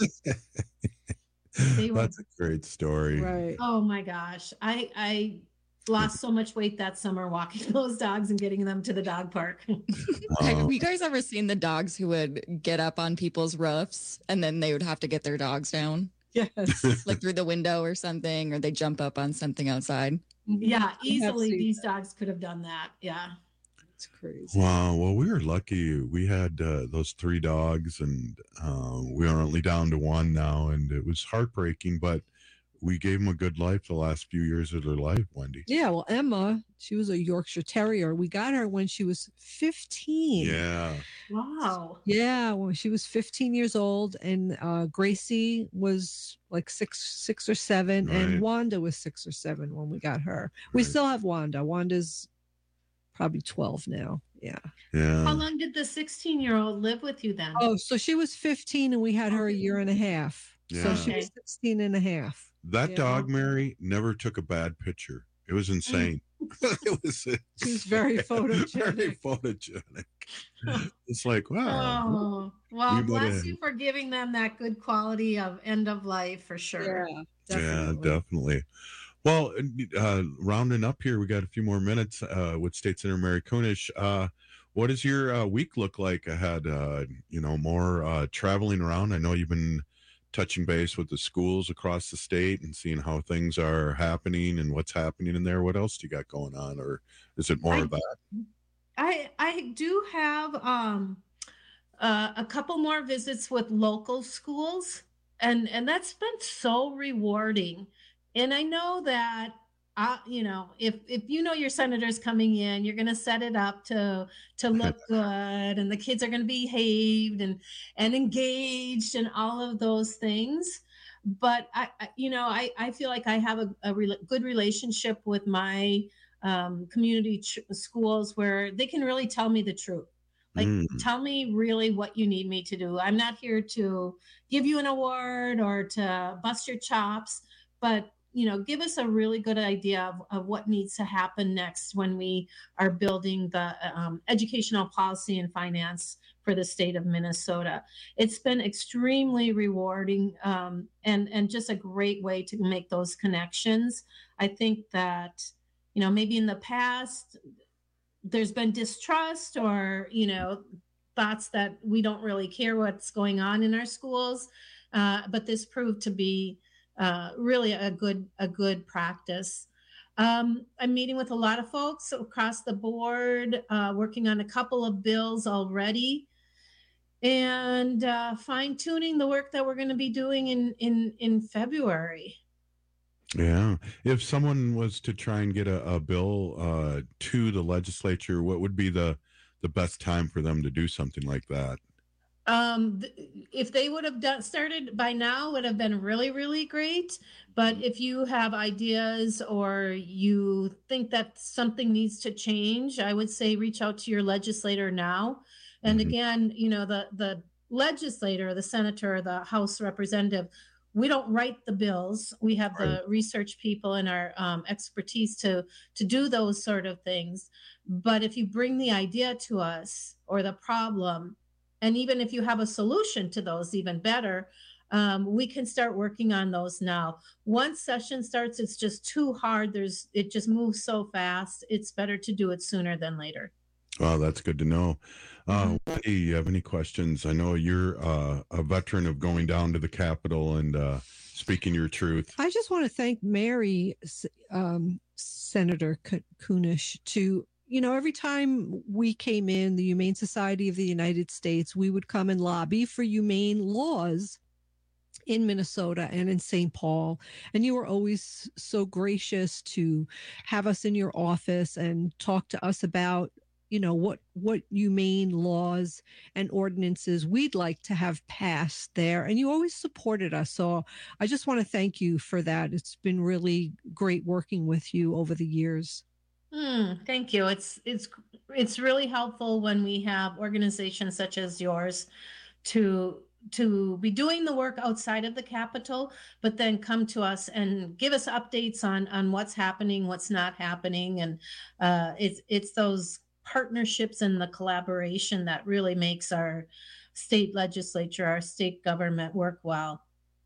They were, That's a great story. Right. oh my gosh. I I lost so much weight that summer walking those dogs and getting them to the dog park. Have you guys ever seen the dogs who would get up on people's roofs and then they would have to get their dogs down? Yes. Like through the window or something, or they jump up on something outside. Yeah, I have easily seen these dogs could have done that. Yeah. It's crazy. Wow. Well, we were lucky. We had uh, those three dogs, and uh, we are only down to one now, and it was heartbreaking, but we gave them a good life the last few years of their life, Wendy. Yeah, well, Emma, she was a Yorkshire Terrier. We got her when she was fifteen. Yeah. Wow. Yeah, when she was fifteen years old, and uh, Gracie was like six, six or seven, Right. and Wanda was six or seven when we got her. We Right. still have Wanda. Wanda's probably twelve now. Yeah. Yeah. How long did the sixteen-year-old live with you then? Oh, so she was fifteen, and we had her a year and a half. So Yeah. she Okay. was sixteen and a half. That Yeah. dog, Mary, never took a bad picture. It was insane. it was. She was very Very photogenic. photogenic. It's like, wow. Oh, well, we might bless have- you for giving them that good quality of end of life for sure. Yeah, Yeah, definitely. Well, uh, rounding up here, we got a few more minutes uh, with State Senator Mary Kunesh. Uh, what does your uh, week look like ahead? Uh, you know, more uh, traveling around. I know you've been touching base with the schools across the state and seeing how things are happening and what's happening in there. What else do you got going on, or is it more I- of that? I I do have um uh, a couple more visits with local schools, and and that's been so rewarding. And I know that uh, you know, if if you know your senator's coming in, you're going to set it up to to look good, and the kids are going to be behaved and and engaged and all of those things. But I, I you know, I I feel like I have a, a re- good relationship with my um, community ch- schools where they can really tell me the truth. Like, Mm. tell me really what you need me to do. I'm not here to give you an award or to bust your chops, but you know, give us a really good idea of, of what needs to happen next when we are building the um, educational policy and finance for the state of Minnesota. It's been extremely rewarding um, and and just a great way to make those connections. I think that, you know, maybe in the past there's been distrust or, you know, thoughts that we don't really care what's going on in our schools, uh, but this proved to be uh, really a good a good practice. Um, I'm meeting with a lot of folks across the board, uh, working on a couple of bills already, and uh, fine tuning the work that we're going to be doing in in in February. Yeah. If someone was to try and get a, a bill uh, to the legislature, what would be the the best time for them to do something like that? Um, th- if they would have done started by now, would have been really, really great. But if you have ideas or you think that something needs to change, I would say reach out to your legislator now. And Mhm. again, you know, the the legislator, the senator, the House representative, we don't write the bills. We have the research people and our um, expertise to to do those sort of things. But if you bring the idea to us or the problem, and even if you have a solution to those, even better, um, we can start working on those now. Once session starts, it's just too hard. There's it just moves so fast. It's better to do it sooner than later. Oh, that's good to know. Uh, Wendy, you have any questions? I know you're uh, a veteran of going down to the Capitol and uh, speaking your truth. I just want to thank Mary, um, Senator Kunesh, to, you know, every time we came in, the Humane Society of the United States, we would come and lobby for humane laws in Minnesota and in Saint Paul. And you were always so gracious to have us in your office and talk to us about, you know, what what humane laws and ordinances we'd like to have passed there. And you always supported us. So I just want to thank you for that. It's been really great working with you over the years. Hmm, thank you. It's it's it's really helpful when we have organizations such as yours to to be doing the work outside of the Capitol, but then come to us and give us updates on on what's happening, what's not happening, and uh, it's it's those partnerships and the collaboration that really makes our state legislature, our state government work well.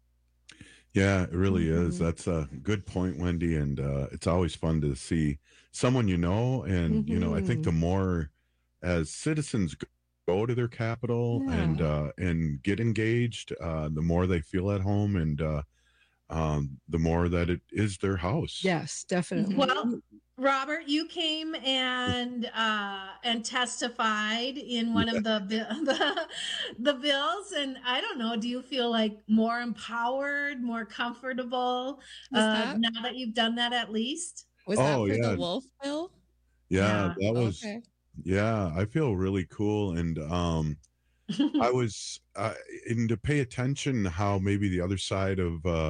Yeah, it really is. Mm-hmm. That's a good point, Wendy. And uh, it's always fun to see someone you know. And, mm-hmm. you know, I think the more as citizens go to their capital yeah. and uh, and get engaged, uh, the more they feel at home and uh, um, the more that it is their house. Yes, definitely. Well, Robert, you came and uh, and testified in one yeah. of the, the the bills, and I don't know. Do you feel like more empowered, more comfortable uh, that? now that you've done that? At least was oh, that for yeah. the wolf bill? Yeah, yeah. that was. Okay. Yeah, I feel really cool, and um, I was uh, and to pay attention how maybe the other side of uh,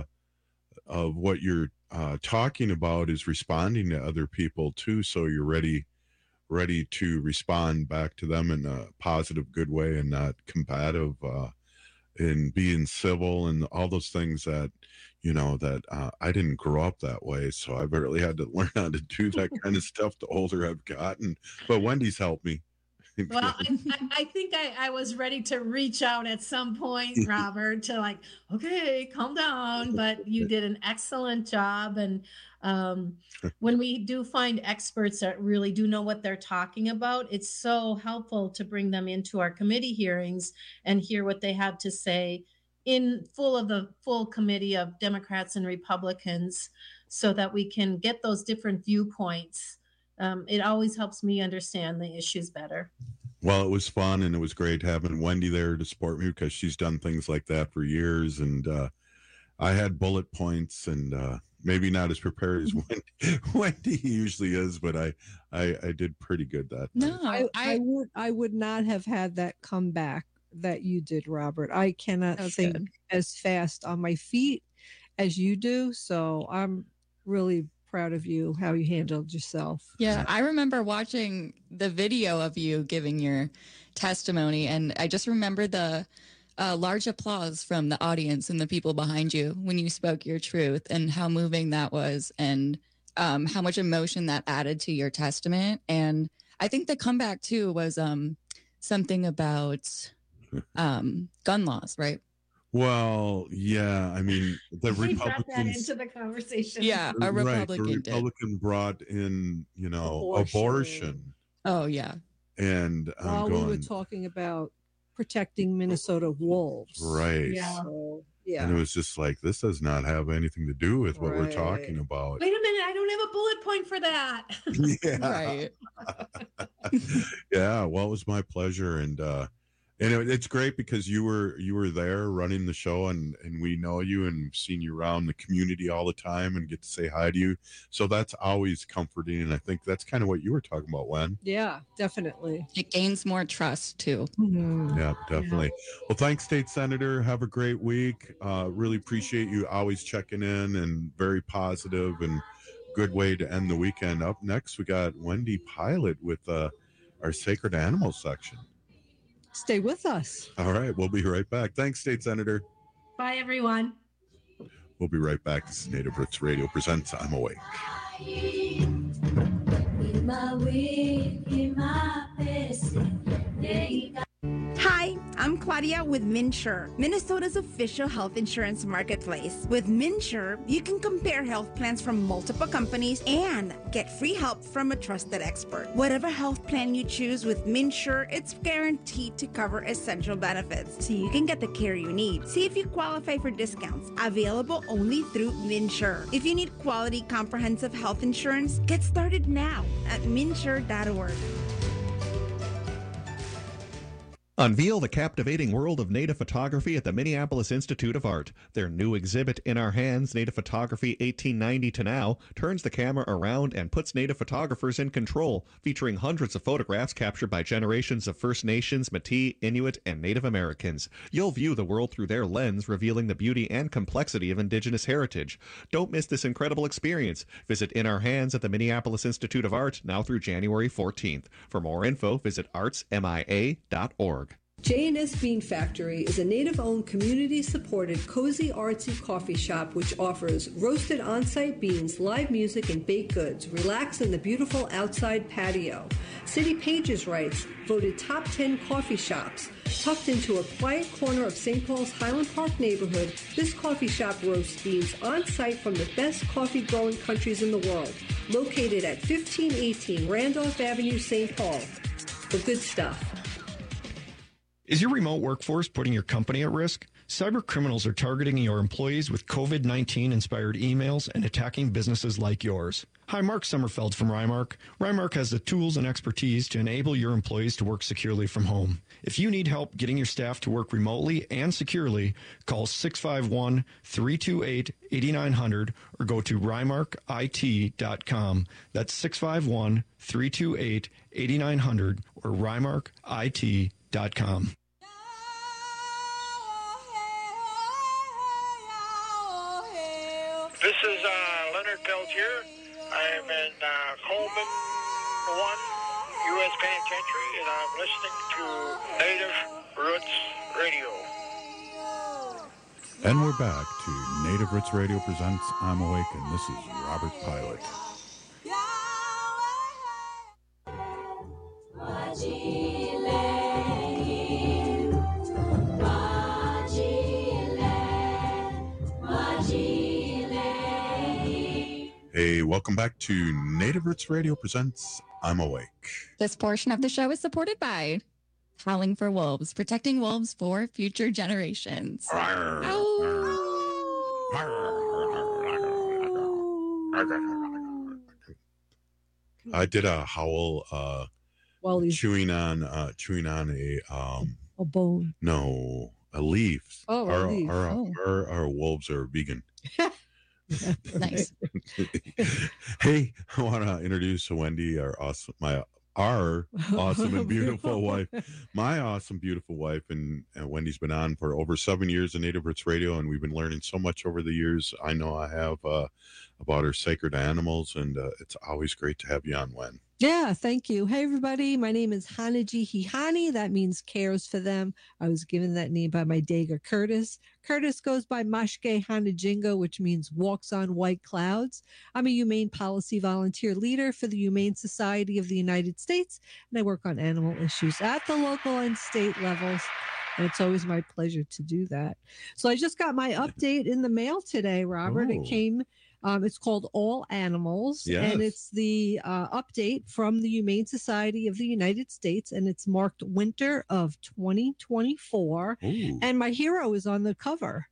of what you're uh, talking about is responding to other people too. So you're ready, ready to respond back to them in a positive, good way, and not combative. Uh, and being civil and all those things that, you know, that uh, I didn't grow up that way. So I've really had to learn how to do that kind of stuff the older I've gotten. But Wendy's helped me. Well, I, I, I think I, I was ready to reach out at some point, Robert, to like, okay, calm down. But you did an excellent job. And um, when we do find experts that really do know what they're talking about, it's so helpful to bring them into our committee hearings and hear what they have to say in full of the full committee of Democrats and Republicans, so that we can get those different viewpoints. Um, it always helps me understand the issues better. Well, it was fun, and it was great having Wendy there to support me because she's done things like that for years. And uh, I had bullet points, and uh, maybe not as prepared as Wendy, Wendy usually is, but I, I, I did pretty good that No, night. I, I would I would not have had that comeback that you did, Robert. I cannot think good. as fast on my feet as you do. So I'm really proud of you, how you handled yourself. Yeah, I remember watching the video of you giving your testimony, and I just remember the uh, large applause from the audience and the people behind you when you spoke your truth, and how moving that was, and um, how much emotion that added to your testament. And I think the comeback too was um, something about um, gun laws, right? Well, yeah, I mean, the We brought that Republicans, into the conversation. Yeah, a right, Republican the did. Republican brought in, you know, Abortion. abortion, Oh, yeah. and I'm While we were going, talking about protecting Minnesota wolves. right. Yeah. So, yeah. And it was just like, this does not have anything to do with what we're Right. talking about. Wait a minute, I don't have a bullet point for that. Yeah. Right. Yeah, well, it was my pleasure, and uh and it, it's great because you were you were there running the show, and and we know you and seen you around the community all the time and get to say hi to you, so that's always comforting. And I think that's kind of what you were talking about, Wen. Yeah, definitely. It gains more trust too. Mhm. Yeah, definitely. Well, thanks, State Senator. Have a great week. Uh really appreciate you always checking in, and very positive and good way to end the weekend. Up next, we got Wendy Pilot with uh our Sacred Animals section. Stay with us. All right, we'll be right back. Thanks, State Senator. Bye, everyone. We'll be right back. This is Native Roots Radio presents I'm Awake. Hi, I'm Claudia with MinSure, Minnesota's official health insurance marketplace. With MinSure, you can compare health plans from multiple companies and get free help from a trusted expert. Whatever health plan you choose with MinSure, it's guaranteed to cover essential benefits, so you can get the care you need. See if you qualify for discounts, available only through MinSure. If you need quality, comprehensive health insurance, get started now at minsure dot org. Unveil the captivating world of native photography at the Minneapolis Institute of Art. Their new exhibit, In Our Hands, Native Photography eighteen ninety to Now, turns the camera around and puts native photographers in control, featuring hundreds of photographs captured by generations of First Nations, Métis, Inuit, and Native Americans. You'll view the world through their lens, revealing the beauty and complexity of Indigenous heritage. Don't miss this incredible experience. Visit In Our Hands at the Minneapolis Institute of Art now through January fourteenth. For more info, visit arts m i a dot org. J and S Bean Factory is a native-owned, community-supported, cozy, artsy coffee shop which offers roasted on-site beans, live music, and baked goods. Relax in the beautiful outside patio. City Pages writes, voted top ten coffee shops. Tucked into a quiet corner of Saint Paul's Highland Park neighborhood, this coffee shop roasts beans on-site from the best coffee-growing countries in the world. Located at fifteen eighteen Randolph Avenue, Saint Paul. The good stuff. Is your remote workforce putting your company at risk? Cyber criminals are targeting your employees with COVID nineteen inspired emails and attacking businesses like yours. Hi, Mark Sommerfeld from Rymark. Rymark has the tools and expertise to enable your employees to work securely from home. If you need help getting your staff to work remotely and securely, call six five one, three two eight, eight nine zero zero or go to rymark I T dot com. That's six five one, three two eight, eight nine zero zero or rymark I T dot com. This is uh, Leonard Peltier. I am in uh, Coleman one U S Penitentiary, and I'm listening to Native Roots Radio. And we're back to Native Roots Radio presents I'm Awake, and this is Robert Pilot. Hey, welcome back to Native Roots Radio presents I'm Awake. This portion of the show is supported by Howling for Wolves, protecting wolves for future generations. I did a howl uh While he's chewing on uh chewing on a um a bone. no a leaf. Oh, a our, leaf. Our, Oh. our our wolves are vegan. Nice. Hey, I want to introduce Wendy, our awesome, my our awesome and beautiful wife, my awesome beautiful wife, and, and Wendy's been on for over seven years in Native Roots Radio, and we've been learning so much over the years. I know I have uh, about our sacred animals, and uh, it's always great to have you on, Wen. Yeah, thank you. Hey, everybody. My name is Hanaji Hihani. That means cares for them. I was given that name by my Dega Curtis. Curtis goes by Mashke Hanajingo, which means walks on white clouds. I'm a humane policy volunteer leader for the Humane Society of the United States, and I work on animal issues at the local and state levels. And it's always my pleasure to do that. So I just got my update in the mail today, Robert. Oh. It came... Um, it's called All Animals, Yes. and it's the uh, update from the Humane Society of the United States, and it's marked winter of twenty twenty-four. Ooh. And my hero is on the cover.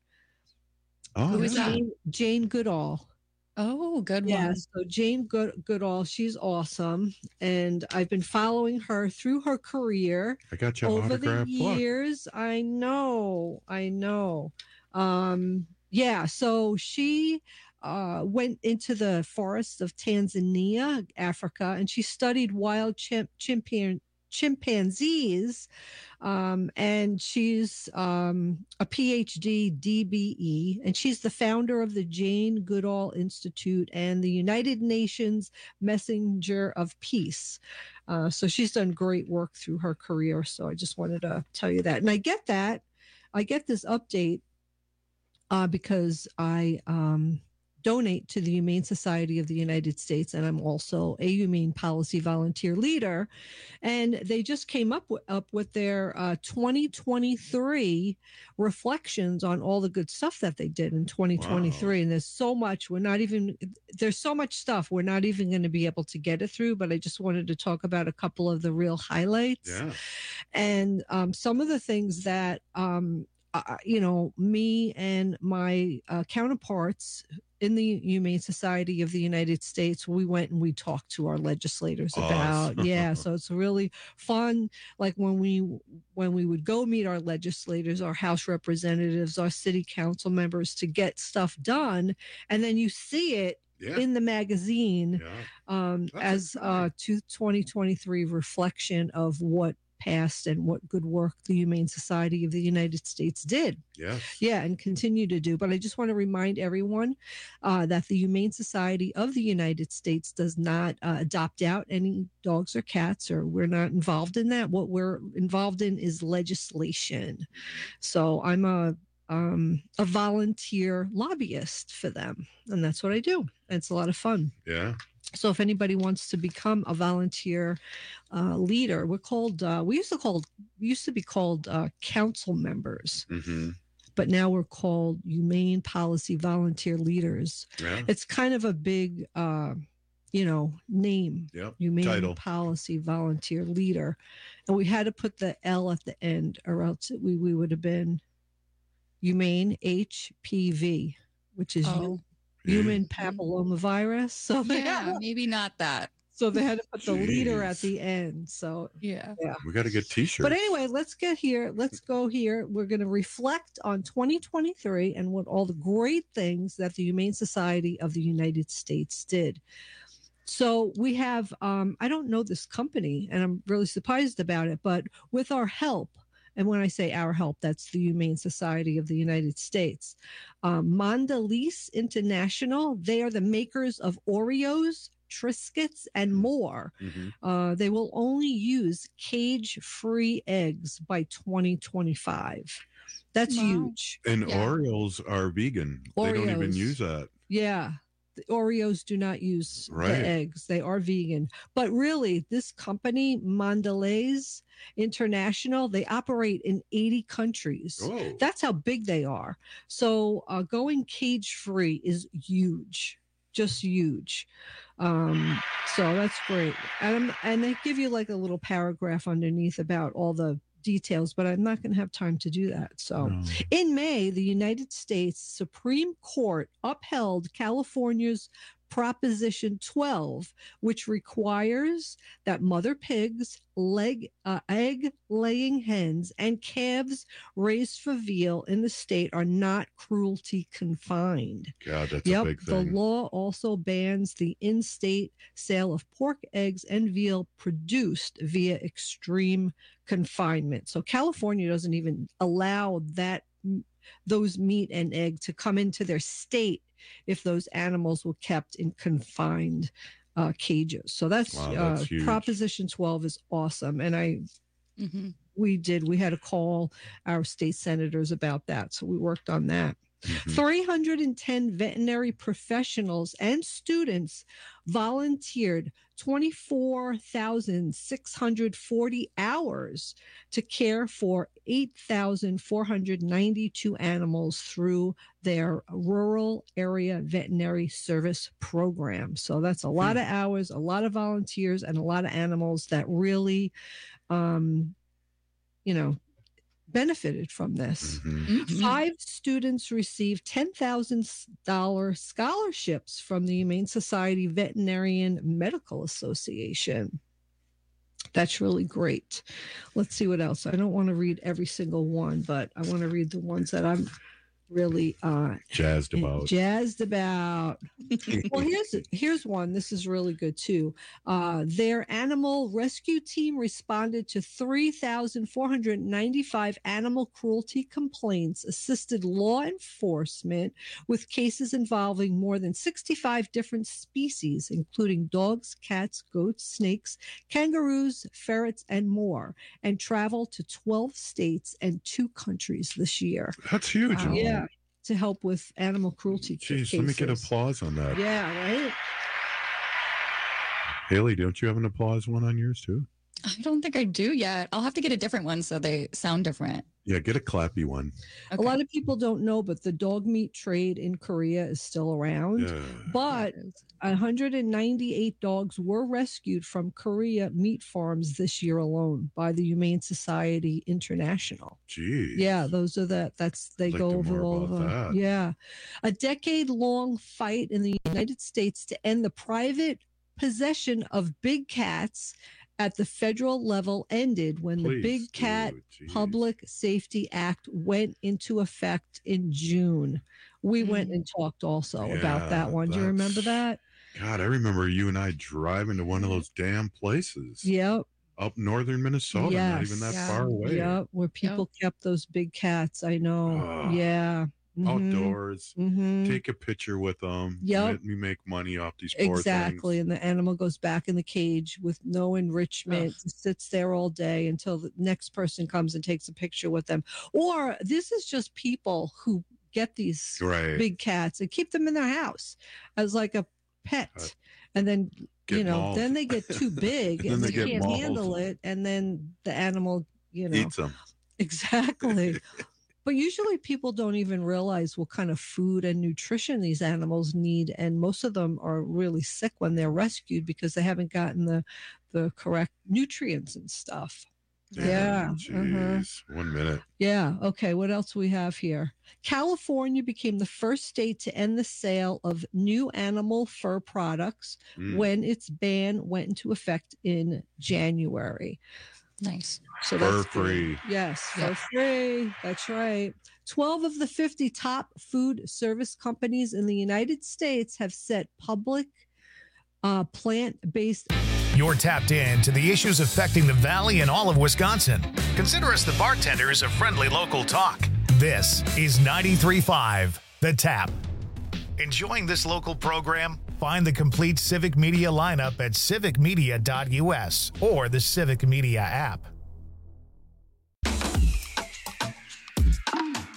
Oh, Who is that? Jane, Jane Goodall. Oh, good Yeah, one. so Jane Good- Goodall, she's awesome, and I've been following her through her career I got your over the autograph book. years. I know, I know. Um, yeah, so she uh, went into the forests of Tanzania, Africa, and she studied wild chimp, chimpan, chimpanzees. Um, and she's um, a P H D D B E, and she's the founder of the Jane Goodall Institute and the United Nations Messenger of Peace. Uh, so she's done great work through her career. So I just wanted to tell you that. And I get that. I get this update uh, because I um, donate to the Humane Society of the United States, and I'm also a humane policy volunteer leader. And they just came up, w- up with their uh, twenty twenty-three reflections on all the good stuff that they did in twenty twenty-three. Wow. And there's so much, we're not even, there's so much stuff, we're not even going to be able to get it through, but I just wanted to talk about a couple of the real highlights. Yeah. And um, some of the things that, um, uh, you know, me and my uh, counterparts in the Humane Society of the United States, we went and we talked to our legislators about. Awesome. Yeah, so it's really fun. Like when we when we would go meet our legislators, our House representatives, our city council members to get stuff done, and then you see it Yeah. in the magazine Yeah. um, as uh, to twenty twenty-three reflection of what passed and what good work the Humane Society of the United States did. Yes. Yeah, and continue to do. But I just want to remind everyone uh, that the Humane Society of the United States does not uh, adopt out any dogs or cats, or we're not involved in that. What we're involved in is legislation. So I'm a um, a volunteer lobbyist for them, and that's what I do. And it's a lot of fun. Yeah. So if anybody wants to become a volunteer uh, leader, we're called, uh, we used to call, we used to be called uh, council members, Mm-hmm. but now we're called Humane Policy Volunteer Leaders. Yeah. It's kind of a big, uh, you know, name, Yep. Humane Title. Policy Volunteer Leader. And we had to put the L at the end, or else we, we would have been Humane H P V, which is Oh. human papillomavirus. So they Yeah, had, maybe not that. so they had to put the leader at Jeez. the end. So Yeah. yeah. We got to get t-shirts. But anyway, let's get here. Let's go here. We're going to reflect on twenty twenty-three and what all the great things that the Humane Society of the United States did. So we have, um, I don't know this company, and I'm really surprised about it, but with our help, and when I say our help, that's the Humane Society of the United States. Um, Mondelez International, they are the makers of Oreos, Triscuits, and more. Mhm. Uh, they will only use cage-free eggs by twenty twenty-five. That's Wow. huge. And Yeah. Oreos are vegan. They don't even Oreos. use that. Yeah. The Oreos do not use Right. the eggs. They are vegan. But really, this company, Mondelez International, they operate in eighty countries. Oh. That's how big they are. So uh, going cage free is huge, just huge. Um, so that's great. And, and they give you like a little paragraph underneath about all the details, but I'm not going to have time to do that. So No. in May, the United States Supreme Court upheld California's Proposition twelve, which requires that mother pigs, leg, uh, egg-laying hens, and calves raised for veal in the state are not cruelty confined. God, that's Yep, a big the thing. law also bans the in-state sale of pork, eggs, and veal produced via extreme confinement. So California doesn't even allow that those meat and egg to come into their state if those animals were kept in confined uh, cages. So that's, Wow, that's uh, huge. Proposition twelve is awesome. And I, Mm-hmm. we did, we had to call our state senators about that. So we worked on that. Mhm. three hundred ten veterinary professionals and students volunteered twenty-four thousand six hundred forty hours to care for eight thousand four hundred ninety-two animals through their rural area veterinary service program. So that's a lot of hours, a lot of volunteers, and a lot of animals that really, um, you know, benefited from this. Mhm. Five students received ten thousand dollars scholarships from the Humane Society Veterinarian Medical Association. That's really great. Let's see what else. I don't want to read every single one, but I want to read the ones that I'm really uh, Jazzed about. jazzed about. Well, here's here's one. This is really good too. Uh, their animal rescue team responded to three thousand four hundred ninety-five animal cruelty complaints, assisted law enforcement with cases involving more than sixty-five different species, including dogs, cats, goats, snakes, kangaroos, ferrets, and more, and traveled to twelve states and two countries this year. That's huge. Wow. Yeah, to help with animal cruelty Jeez, cases. let me get applause on that. Yeah, right? Haley, don't you have an applause one on yours too? I don't think I do yet. I'll have to get a different one so they sound different. Yeah, get a clappy one. A lot of people don't know, but the dog meat trade in Korea is still around. Yeah. But one hundred ninety-eight dogs were rescued from Korea meat farms this year alone by the Humane Society International. Jeez. Yeah, those are the that's they I'd like go to over more all of about them. that. Yeah, a decade-long fight in the United States to end the private possession of big cats at the federal level ended when the Please Big Cat do, geez. Public Safety Act went into effect in June. We went and talked also about Yeah, that one. Do you remember that's- that? God, I remember you and I driving to one of those damn places. Yep. Up northern Minnesota, not even that Yes. far away. Yep, where people kept those big cats. I know. Ah, yeah. Mhm. Outdoors, Mhm. take a picture with them. Yep. Let me make money off these poor Exactly. things. And the animal goes back in the cage with no enrichment, sits there all day until the next person comes and takes a picture with them. Or this is just people who get these Right. big cats and keep them in their house as like a pet. And then, Get you know, mauled. then they get too big Then and they they get can't mauled. handle it. And then the animal, you know, Eats them. Exactly. But usually people don't even realize what kind of food and nutrition these animals need. And most of them are really sick when they're rescued because they haven't gotten the, the correct nutrients and stuff. Yeah. mhm. Jeez. One minute. Yeah. Okay. What else we have here? California became the first state to end the sale of new animal fur products Mm. when its ban went into effect in January. Nice. So Fur that's good. free. Yes, fur free. That's right. twelve of the fifty top food service companies in the United States have set public uh, plant-based. You're tapped in to the issues affecting the Valley and all of Wisconsin. Consider us the bartenders of friendly local talk. This is ninety-three point five The Tap. Enjoying this local program? Find the complete Civic Media lineup at civic media dot u s or the Civic Media app.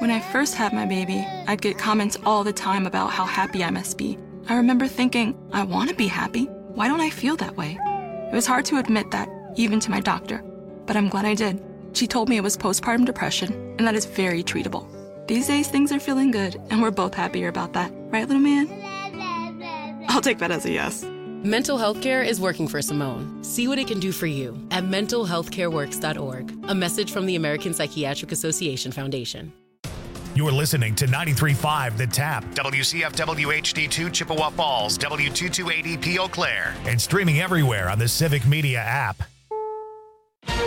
When I first had my baby, I'd get comments all the time about how happy I must be. I remember thinking, I want to be happy. Why don't I feel that way? It was hard to admit that, even to my doctor. But I'm glad I did. She told me it was postpartum depression, and that is very treatable. These days, things are feeling good, and we're both happier about that. Right, little man? I'll take that as a yes. Mental health care is working for Simone. See what it can do for you at mental health care works dot org. A message from the American Psychiatric Association Foundation. You're listening to ninety-three point five The Tap, W C F W H D two Chippewa Falls, W two two eight zero P Eau Claire, and streaming everywhere on the Civic Media app.